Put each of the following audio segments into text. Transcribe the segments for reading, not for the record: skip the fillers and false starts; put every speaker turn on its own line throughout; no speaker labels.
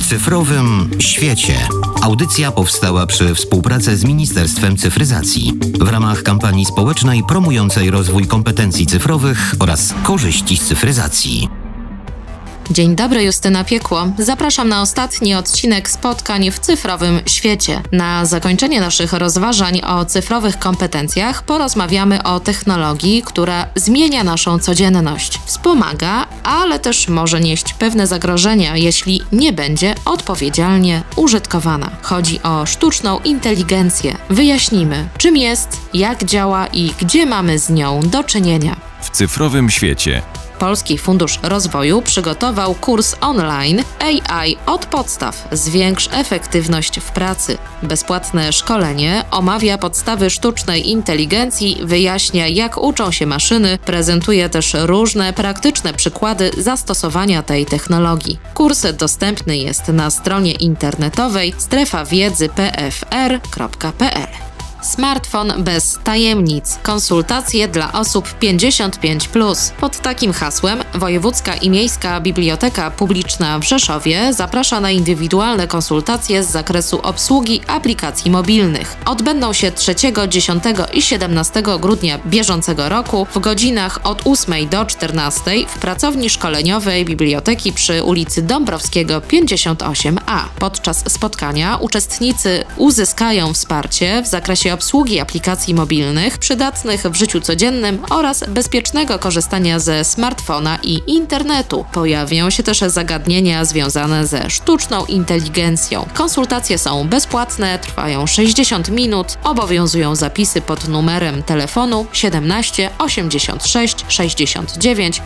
cyfrowym świecie. Audycja powstała przy współpracy z Ministerstwem Cyfryzacji w ramach kampanii społecznej promującej rozwój kompetencji cyfrowych oraz korzyści z cyfryzacji.
Dzień dobry, Justyna Piekło. Zapraszam na ostatni odcinek spotkań w cyfrowym świecie. Na zakończenie naszych rozważań o cyfrowych kompetencjach porozmawiamy o technologii, która zmienia naszą codzienność, wspomaga, ale też może nieść pewne zagrożenia, jeśli nie będzie odpowiedzialnie użytkowana. Chodzi o sztuczną inteligencję. Wyjaśnimy, czym jest, jak działa i gdzie mamy z nią do czynienia.
W cyfrowym świecie.
Polski Fundusz Rozwoju przygotował kurs online AI od podstaw. Zwiększ efektywność w pracy. Bezpłatne szkolenie omawia podstawy sztucznej inteligencji, wyjaśnia, jak uczą się maszyny, prezentuje też różne praktyczne przykłady zastosowania tej technologii. Kurs dostępny jest na stronie internetowej strefawiedzy.pfr.pl. Smartfon bez tajemnic. Konsultacje dla osób 55+. Pod takim hasłem Wojewódzka i Miejska Biblioteka Publiczna w Rzeszowie zaprasza na indywidualne konsultacje z zakresu obsługi aplikacji mobilnych. Odbędą się 3, 10 i 17 grudnia bieżącego roku w godzinach od 8 do 14 w pracowni szkoleniowej Biblioteki przy ulicy Dąbrowskiego 58A. Podczas spotkania uczestnicy uzyskają wsparcie w zakresie obsługi aplikacji mobilnych przydatnych w życiu codziennym oraz bezpiecznego korzystania ze smartfona i internetu. Pojawią się też zagadnienia związane ze sztuczną inteligencją. Konsultacje są bezpłatne, trwają 60 minut, obowiązują zapisy pod numerem telefonu 17 86 69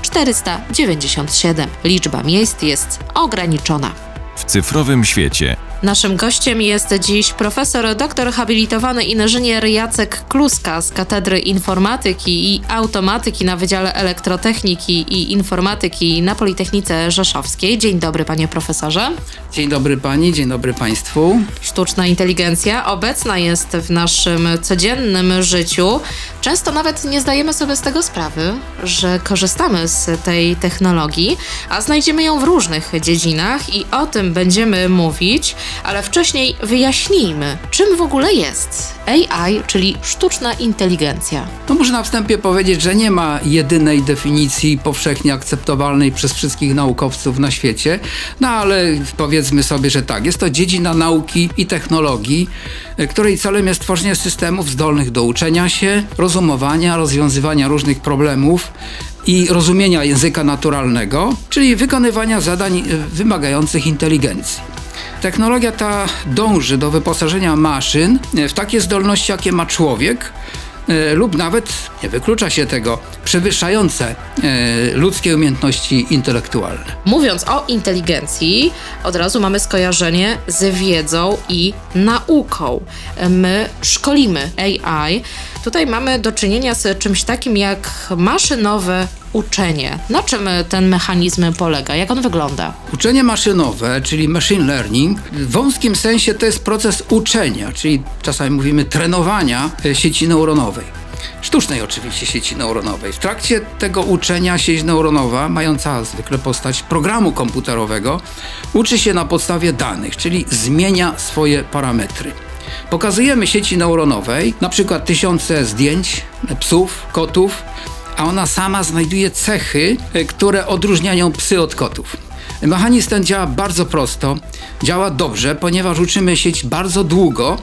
497. Liczba miejsc jest ograniczona.
W cyfrowym świecie.
Naszym gościem jest dziś profesor doktor habilitowany inżynier Jacek Kluska z Katedry Informatyki i Automatyki na Wydziale Elektrotechniki i Informatyki na Politechnice Rzeszowskiej. Dzień dobry, panie profesorze.
Dzień dobry pani, dzień dobry państwu.
Sztuczna inteligencja obecna jest w naszym codziennym życiu. Często nawet nie zdajemy sobie z tego sprawy, że korzystamy z tej technologii, a znajdziemy ją w różnych dziedzinach i o tym będziemy mówić. Ale wcześniej wyjaśnijmy, czym w ogóle jest AI, czyli sztuczna inteligencja.
No muszę na wstępie powiedzieć, że nie ma jedynej definicji powszechnie akceptowalnej przez wszystkich naukowców na świecie, no ale powiedzmy sobie, że tak, jest to dziedzina nauki i technologii, której celem jest tworzenie systemów zdolnych do uczenia się, rozumowania, rozwiązywania różnych problemów i rozumienia języka naturalnego, czyli wykonywania zadań wymagających inteligencji. Technologia ta dąży do wyposażenia maszyn w takie zdolności, jakie ma człowiek, lub nawet, nie wyklucza się tego, przewyższające ludzkie umiejętności intelektualne.
Mówiąc o inteligencji, od razu mamy skojarzenie z wiedzą i nauką. My szkolimy AI. Tutaj mamy do czynienia z czymś takim jak maszynowe uczenie. Na czym ten mechanizm polega? Jak on wygląda?
Uczenie maszynowe, czyli machine learning, w wąskim sensie to jest proces uczenia, czyli czasami mówimy trenowania sieci neuronowej. Sztucznej oczywiście sieci neuronowej. W trakcie tego uczenia sieć neuronowa, mająca zwykle postać programu komputerowego, uczy się na podstawie danych, czyli zmienia swoje parametry. Pokazujemy sieci neuronowej na przykład tysiące zdjęć psów, kotów, a ona sama znajduje cechy, które odróżniają psy od kotów. Mechanizm ten działa bardzo prosto, działa dobrze, ponieważ uczymy sieć bardzo długo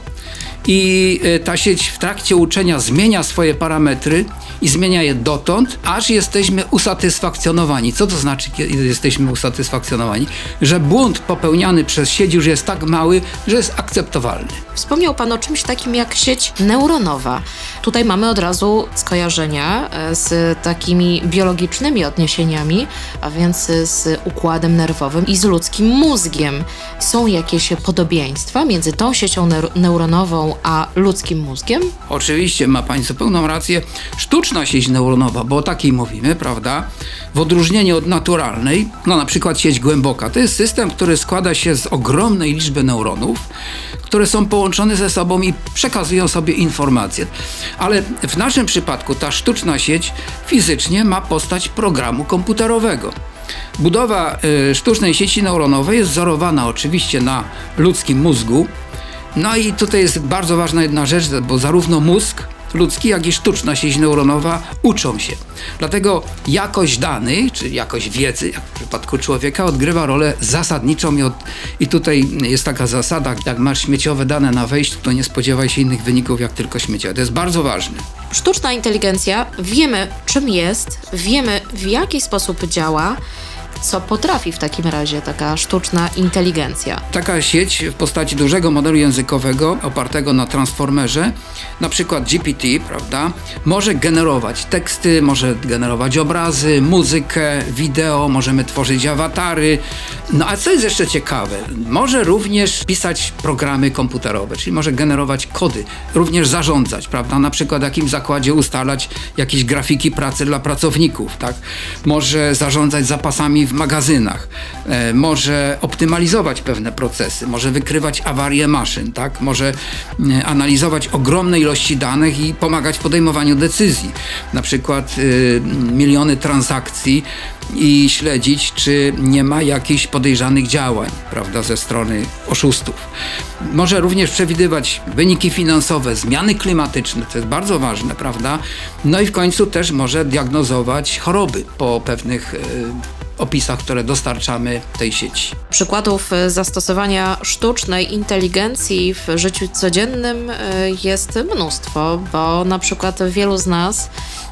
i ta sieć w trakcie uczenia zmienia swoje parametry i zmienia je dotąd, aż jesteśmy usatysfakcjonowani. Co to znaczy, kiedy jesteśmy usatysfakcjonowani? Że błąd popełniany przez sieć już jest tak mały, że jest akceptowalny.
Wspomniał pan o czymś takim jak sieć neuronowa. Tutaj mamy od razu skojarzenia z takimi biologicznymi odniesieniami, a więc z układem nerwowym i z ludzkim mózgiem. Są jakieś podobieństwa między tą siecią neuronową neuronową a ludzkim mózgiem?
Oczywiście, ma pani zupełną rację. Sztuczna sieć neuronowa, bo o takiej mówimy, prawda? W odróżnieniu od naturalnej, na przykład sieć głęboka, to jest system, który składa się z ogromnej liczby neuronów, które są połączone ze sobą i przekazują sobie informacje. Ale w naszym przypadku ta sztuczna sieć fizycznie ma postać programu komputerowego. Budowa sztucznej sieci neuronowej jest wzorowana oczywiście na ludzkim mózgu. No i tutaj jest bardzo ważna jedna rzecz, bo zarówno mózg ludzki, jak i sztuczna sieć neuronowa uczą się. Dlatego jakość danych, czy jakość wiedzy, jak w przypadku człowieka, odgrywa rolę zasadniczą i tutaj jest taka zasada, jak masz śmieciowe dane na wejściu, to nie spodziewaj się innych wyników, jak tylko śmieciowe. To jest bardzo ważne.
Sztuczna inteligencja, wiemy czym jest, wiemy w jaki sposób działa. Co potrafi w takim razie taka sztuczna inteligencja?
Taka sieć w postaci dużego modelu językowego opartego na transformerze, na przykład GPT, prawda, może generować teksty, może generować obrazy, muzykę, wideo, możemy tworzyć awatary. No a co jest jeszcze ciekawe? Może również pisać programy komputerowe, czyli może generować kody, również zarządzać, prawda, na przykład w jakimś zakładzie ustalać jakieś grafiki pracy dla pracowników, tak? Może zarządzać zapasami w magazynach, może optymalizować pewne procesy, może wykrywać awarie maszyn, tak? Może analizować ogromne ilości danych i pomagać w podejmowaniu decyzji, na przykład miliony transakcji i śledzić, czy nie ma jakichś podejrzanych działań, prawda, ze strony oszustów. Może również przewidywać wyniki finansowe, zmiany klimatyczne, to jest bardzo ważne, prawda? No i w końcu też może diagnozować choroby po pewnych opisach, które dostarczamy tej sieci.
Przykładów zastosowania sztucznej inteligencji w życiu codziennym jest mnóstwo, bo na przykład wielu z nas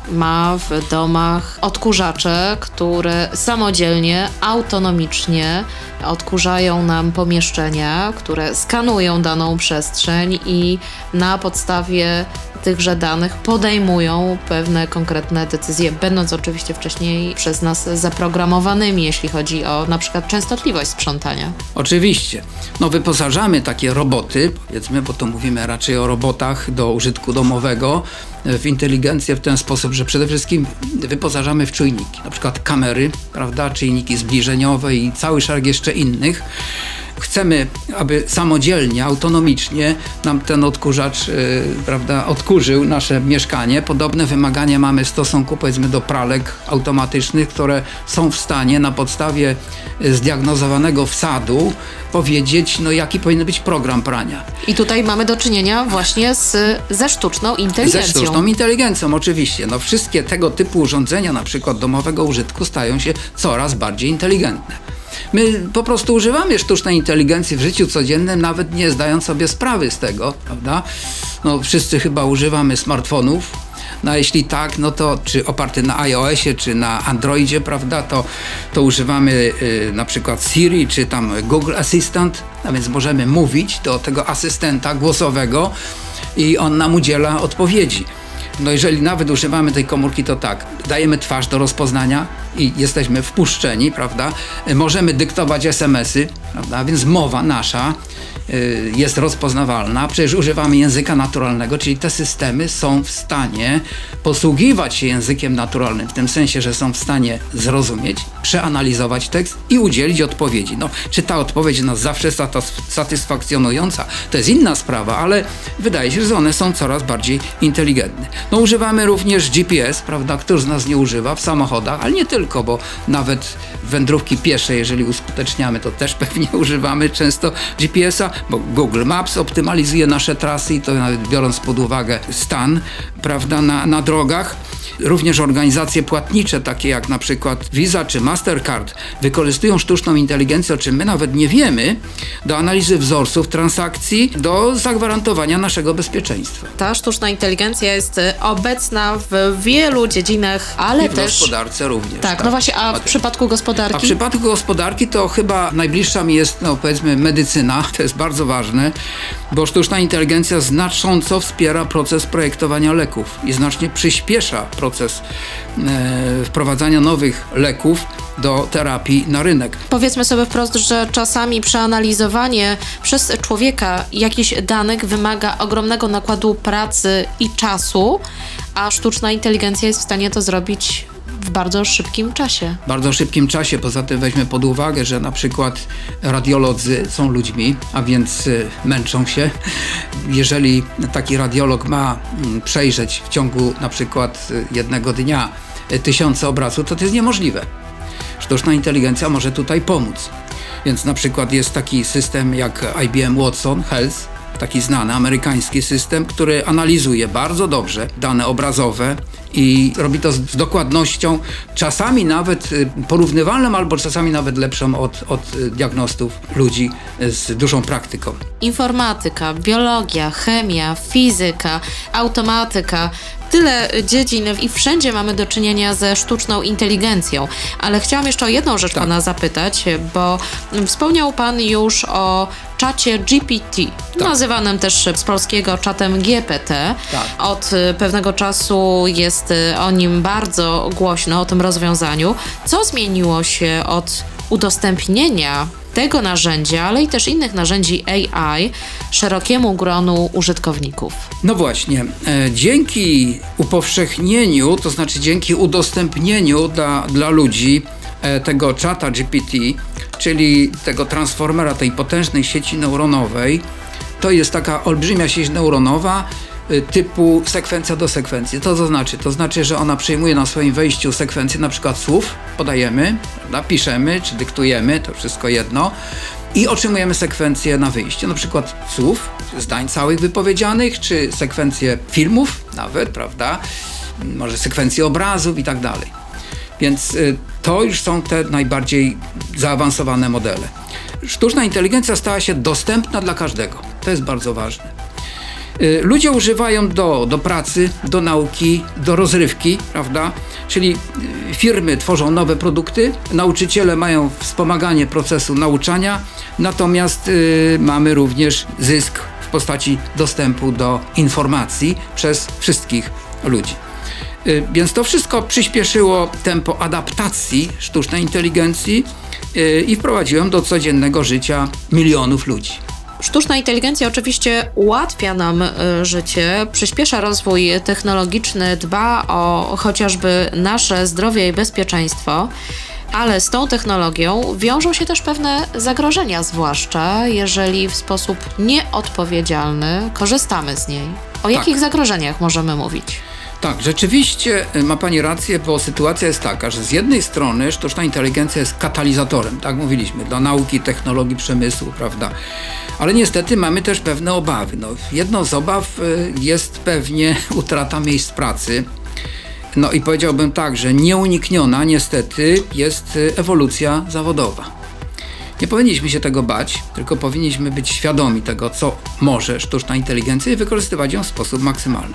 ma w domach odkurzacze, które samodzielnie, autonomicznie odkurzają nam pomieszczenia, które skanują daną przestrzeń i na podstawie tychże danych podejmują pewne konkretne decyzje, będąc oczywiście wcześniej przez nas zaprogramowanymi, jeśli chodzi o na przykład częstotliwość sprzątania.
Oczywiście. Wyposażamy takie roboty, powiedzmy, bo to mówimy raczej o robotach do użytku domowego, w inteligencję w ten sposób, że przede wszystkim wyposażamy w czujniki, na przykład kamery, prawda, czujniki zbliżeniowe i cały szereg jeszcze innych. Chcemy, aby samodzielnie, autonomicznie nam ten odkurzacz, prawda, odkurzył nasze mieszkanie. Podobne wymagania mamy w stosunku, powiedzmy, do pralek automatycznych, które są w stanie na podstawie zdiagnozowanego wsadu powiedzieć, jaki powinien być program prania.
I tutaj mamy do czynienia właśnie ze sztuczną inteligencją.
Ze sztuczną inteligencją, oczywiście. Wszystkie tego typu urządzenia, na przykład domowego użytku, stają się coraz bardziej inteligentne. My po prostu używamy sztucznej inteligencji w życiu codziennym, nawet nie zdając sobie sprawy z tego, prawda? Wszyscy chyba używamy smartfonów. Jeśli tak, to czy oparty na iOSie, czy na Androidzie, prawda, to używamy na przykład Siri, czy tam Google Assistant, a więc możemy mówić do tego asystenta głosowego i on nam udziela odpowiedzi. Jeżeli nawet używamy tej komórki, to tak, dajemy twarz do rozpoznania i jesteśmy wpuszczeni, prawda? Możemy dyktować SMS-y, prawda? Więc mowa nasza jest rozpoznawalna. Przecież używamy języka naturalnego, czyli te systemy są w stanie posługiwać się językiem naturalnym, w tym sensie, że są w stanie zrozumieć, przeanalizować tekst i udzielić odpowiedzi. Czy ta odpowiedź jest nas zawsze satysfakcjonująca, to jest inna sprawa, ale wydaje się, że one są coraz bardziej inteligentne. Używamy również GPS, prawda, który z nas nie używa w samochodach, ale nie tylko, bo nawet wędrówki piesze, jeżeli uskuteczniamy, to też pewnie używamy często GPS-a, bo Google Maps optymalizuje nasze trasy i to nawet biorąc pod uwagę stan, prawda, na drogach. Również organizacje płatnicze, takie jak na przykład Visa czy Mastercard, wykorzystują sztuczną inteligencję, o czym my nawet nie wiemy, do analizy wzorców transakcji, do zagwarantowania naszego bezpieczeństwa.
Ta sztuczna inteligencja jest obecna w wielu dziedzinach, ale
i w
też
gospodarce również.
Tak, właśnie, a w przypadku gospodarki?
A w przypadku gospodarki to chyba najbliższa mi jest, powiedzmy, medycyna. To jest bardzo ważne, bo sztuczna inteligencja znacząco wspiera proces projektowania leków i znacznie przyspiesza proces wprowadzania nowych leków do terapii na rynek.
Powiedzmy sobie wprost, że czasami przeanalizowanie przez człowieka jakichś danych wymaga ogromnego nakładu pracy i czasu, a sztuczna inteligencja jest w stanie to zrobić w bardzo szybkim czasie.
W bardzo szybkim czasie. Poza tym weźmy pod uwagę, że na przykład radiolodzy są ludźmi, a więc męczą się. Jeżeli taki radiolog ma przejrzeć w ciągu na przykład jednego dnia 1000 obrazów, to jest niemożliwe. Sztuczna inteligencja może tutaj pomóc. Więc na przykład jest taki system jak IBM Watson Health, taki znany amerykański system, który analizuje bardzo dobrze dane obrazowe i robi to z dokładnością, czasami nawet porównywalną, albo czasami nawet lepszą od diagnostów ludzi z dużą praktyką.
Informatyka, biologia, chemia, fizyka, automatyka. Tyle dziedzin i wszędzie mamy do czynienia ze sztuczną inteligencją. Ale chciałam jeszcze o jedną rzecz pana zapytać, bo wspomniał pan już o czacie GPT, nazywanym też z polskiego czatem GPT. Od pewnego czasu jest o nim bardzo głośno, o tym rozwiązaniu. Co zmieniło się od udostępnienia tego narzędzia, ale i też innych narzędzi AI szerokiemu gronu użytkowników?
No właśnie, dzięki upowszechnieniu, to znaczy dzięki udostępnieniu dla ludzi tego czata GPT, czyli tego transformera, tej potężnej sieci neuronowej, to jest taka olbrzymia sieć neuronowa typu sekwencja do sekwencji. To znaczy? To znaczy, że ona przyjmuje na swoim wejściu sekwencję na przykład słów, podajemy, prawda, piszemy czy dyktujemy, to wszystko jedno, i otrzymujemy sekwencję na wyjście, na przykład słów, zdań całych wypowiedzianych, czy sekwencję filmów nawet, prawda, może sekwencję obrazów i tak dalej. Więc to już są te najbardziej zaawansowane modele. Sztuczna inteligencja stała się dostępna dla każdego. To jest bardzo ważne. Ludzie używają do pracy, do nauki, do rozrywki, prawda? Czyli firmy tworzą nowe produkty, nauczyciele mają wspomaganie procesu nauczania, natomiast mamy również zysk w postaci dostępu do informacji przez wszystkich ludzi. Więc to wszystko przyspieszyło tempo adaptacji sztucznej inteligencji i wprowadziło do codziennego życia milionów ludzi.
Sztuczna inteligencja oczywiście ułatwia nam życie, przyspiesza rozwój technologiczny, dba o chociażby nasze zdrowie i bezpieczeństwo, ale z tą technologią wiążą się też pewne zagrożenia, zwłaszcza jeżeli w sposób nieodpowiedzialny korzystamy z niej. O jakich zagrożeniach możemy mówić?
Tak, rzeczywiście ma pani rację, bo sytuacja jest taka, że z jednej strony sztuczna inteligencja jest katalizatorem, tak mówiliśmy, dla nauki, technologii, przemysłu, prawda? Ale niestety mamy też pewne obawy. Jedną z obaw jest pewnie utrata miejsc pracy. No i powiedziałbym tak, że nieunikniona niestety jest ewolucja zawodowa. Nie powinniśmy się tego bać, tylko powinniśmy być świadomi tego, co może sztuczna inteligencja i wykorzystywać ją w sposób maksymalny.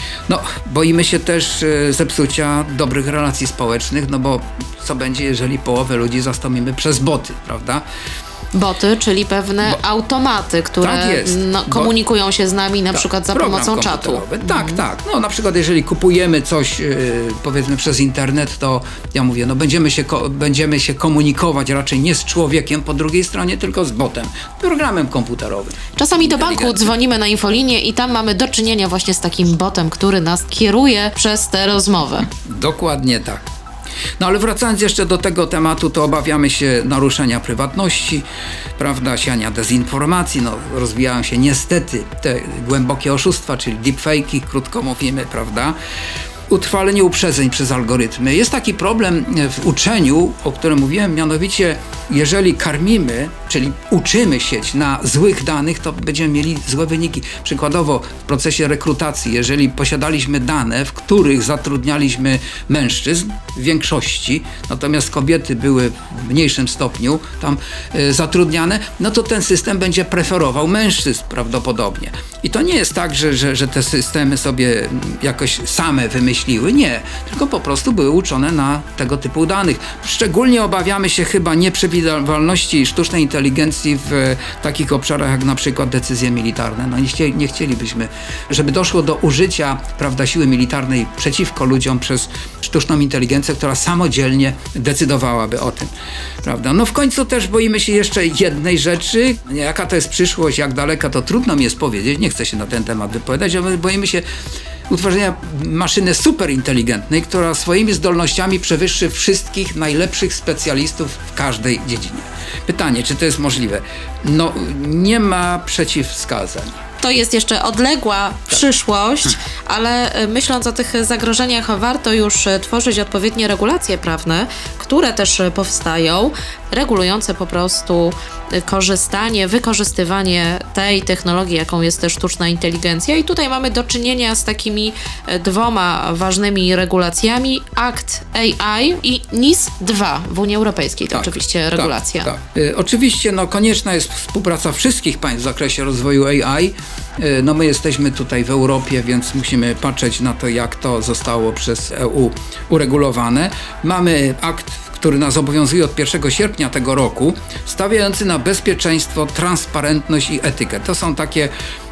Boimy się też zepsucia dobrych relacji społecznych, bo co będzie, jeżeli połowę ludzi zastąpimy przez boty, prawda?
Boty, czyli pewne automaty, które komunikują się z nami na przykład za pomocą czatu.
Tak. Na przykład jeżeli kupujemy coś powiedzmy przez internet, to ja mówię, będziemy się komunikować raczej nie z człowiekiem po drugiej stronie, tylko z botem, programem komputerowym.
Czasami do banku dzwonimy na infolinię i tam mamy do czynienia właśnie z takim botem, który nas kieruje przez tę rozmowę.
Dokładnie tak. Ale wracając jeszcze do tego tematu, to obawiamy się naruszenia prywatności, prawda, siania dezinformacji, rozwijają się niestety te głębokie oszustwa, czyli deepfake'i, krótko mówimy, prawda, utrwalenie uprzedzeń przez algorytmy. Jest taki problem w uczeniu, o którym mówiłem, mianowicie jeżeli karmimy, czyli uczymy sieć na złych danych, to będziemy mieli złe wyniki. Przykładowo w procesie rekrutacji, jeżeli posiadaliśmy dane, w których zatrudnialiśmy mężczyzn w większości, natomiast kobiety były w mniejszym stopniu tam zatrudniane, to ten system będzie preferował mężczyzn prawdopodobnie. I to nie jest tak, że te systemy sobie jakoś same wymyśliły skreśliły. Nie, tylko po prostu były uczone na tego typu danych. Szczególnie obawiamy się chyba nieprzewidywalności sztucznej inteligencji w takich obszarach jak na przykład decyzje militarne. No nie chcielibyśmy, żeby doszło do użycia, prawda, siły militarnej przeciwko ludziom przez sztuczną inteligencję, która samodzielnie decydowałaby o tym, prawda. No w końcu też boimy się jeszcze jednej rzeczy. Jaka to jest przyszłość, jak daleka, to trudno mi jest powiedzieć. Nie chcę się na ten temat wypowiadać, ale boimy się utworzenia maszyny superinteligentnej, która swoimi zdolnościami przewyższy wszystkich najlepszych specjalistów w każdej dziedzinie. Pytanie, czy to jest możliwe? No, nie ma przeciwwskazań.
To jest jeszcze odległa przyszłość, ale myśląc o tych zagrożeniach, warto już tworzyć odpowiednie regulacje prawne, które też powstają, regulujące po prostu korzystanie, wykorzystywanie tej technologii, jaką jest też sztuczna inteligencja. I tutaj mamy do czynienia z takimi dwoma ważnymi regulacjami: Akt AI i NIS-2 w Unii Europejskiej. To oczywiście regulacja.
Tak. Oczywiście konieczna jest współpraca wszystkich państw w zakresie rozwoju AI. No my jesteśmy tutaj w Europie, więc musimy patrzeć na to, jak to zostało przez EU uregulowane. Mamy akt, który nas obowiązuje od 1 sierpnia tego roku, stawiający na bezpieczeństwo, transparentność i etykę. To są takie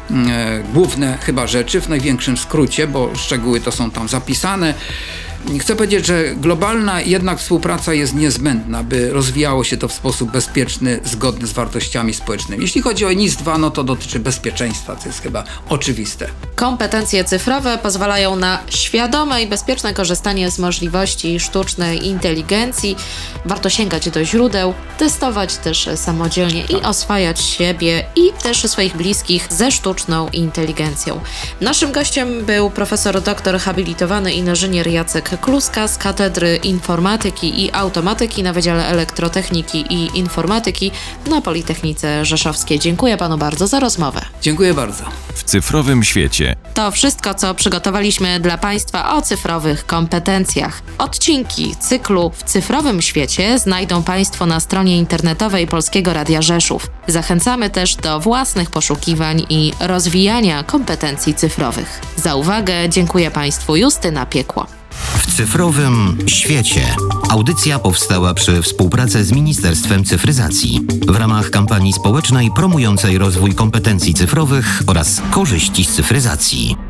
główne chyba rzeczy w największym skrócie, bo szczegóły to są tam zapisane. Chcę powiedzieć, że globalna jednak współpraca jest niezbędna, by rozwijało się to w sposób bezpieczny, zgodny z wartościami społecznymi. Jeśli chodzi o NIS-2, no to dotyczy bezpieczeństwa, co jest chyba oczywiste.
Kompetencje cyfrowe pozwalają na świadome i bezpieczne korzystanie z możliwości sztucznej inteligencji. Warto sięgać do źródeł, testować też samodzielnie i oswajać siebie i też swoich bliskich ze sztuczną inteligencją. Naszym gościem był profesor doktor habilitowany inżynier Jacek Kluska z Katedry Informatyki i Automatyki na Wydziale Elektrotechniki i Informatyki na Politechnice Rzeszowskiej. Dziękuję panu bardzo za rozmowę.
Dziękuję bardzo.
W cyfrowym świecie.
To wszystko, co przygotowaliśmy dla państwa o cyfrowych kompetencjach. Odcinki cyklu W cyfrowym świecie znajdą państwo na stronie internetowej Polskiego Radia Rzeszów. Zachęcamy też do własnych poszukiwań i rozwijania kompetencji cyfrowych. Za uwagę dziękuję państwu. Justyna Piekło.
W cyfrowym świecie. Audycja powstała przy współpracy z Ministerstwem Cyfryzacji w ramach kampanii społecznej promującej rozwój kompetencji cyfrowych oraz korzyści z cyfryzacji.